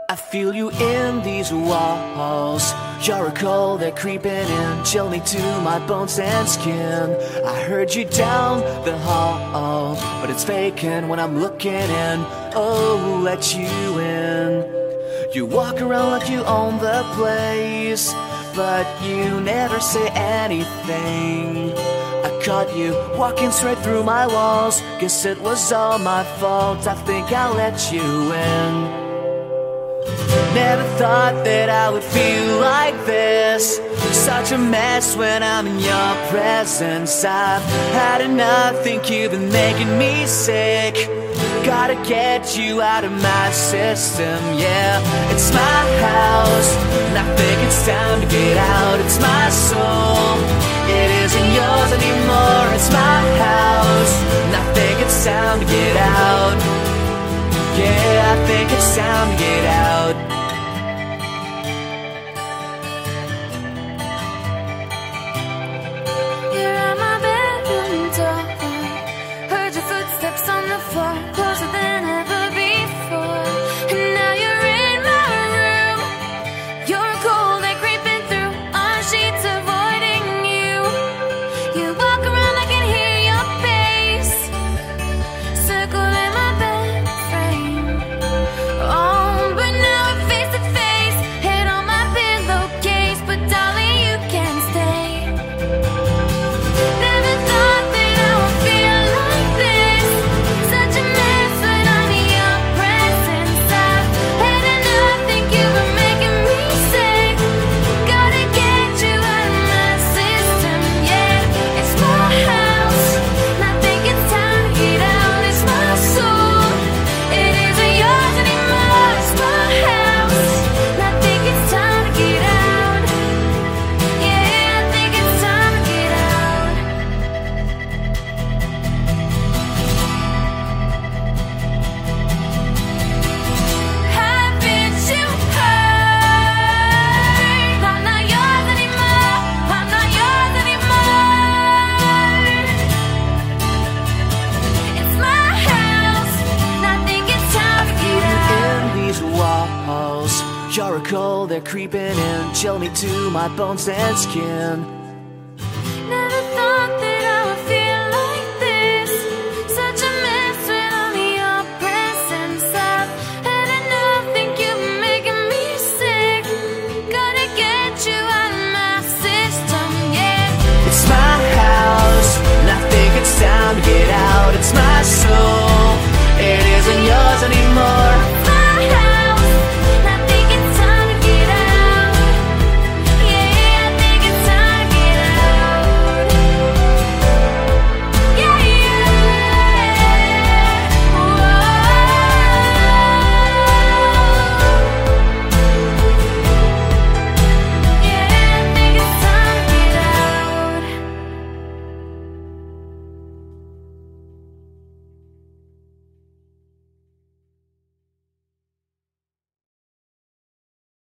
I feel you in these walls. You're a cold, they're creeping in, chill me to my bones and skin. I heard you down the hall, but it's vacant when I'm looking in. Oh, let you in. You walk around like you own the place, but you never say anything. I caught you walking straight through my walls. Guess it was all my fault. I think I let you in. Never thought that I would feel like this. Such a mess when I'm in your presence. I've had enough, think you've been making me sick. Gotta get you out of my system, yeah. It's my house, and I think it's time to get out. It's my soul, it isn't yours anymore. It's my house, and I think it's time to get out. Yeah, I think it's time to get out. You're at my bedroom door. Heard your footsteps on the floor, closer than ever before. And now you're in my room. You're cold and creeping through our sheets, avoiding you. You walk around, I can hear your pace, circle in my bed frame. Oh, but now we're face to face, head on my pillowcase. But darling, you can stay. Never thought that I would feel like this. Such a mess when I'm in your presence. I've had enough, think you were making me sick. Gotta get you out of my system, yeah. It's my house, and I think it's time to get out. It's my soul, it isn't yours anymore. It's my house, and I think it's time to get out. Yeah, I think it's time to get out. Haven't you heard? I'm not yours anymore. I'm not yours anymore. It's my house, and I think it's time to get out. In these walls, you're a cold, they're creeping in, chill me to my bones and skin. Never thought that I would feel like this. Such a mess when I'm in your presence. I've had enough, think you're making me sick. Gotta get you out of my system, yeah. It's my house, and I think it's time to get out. It's my soul, it isn't yours anymore.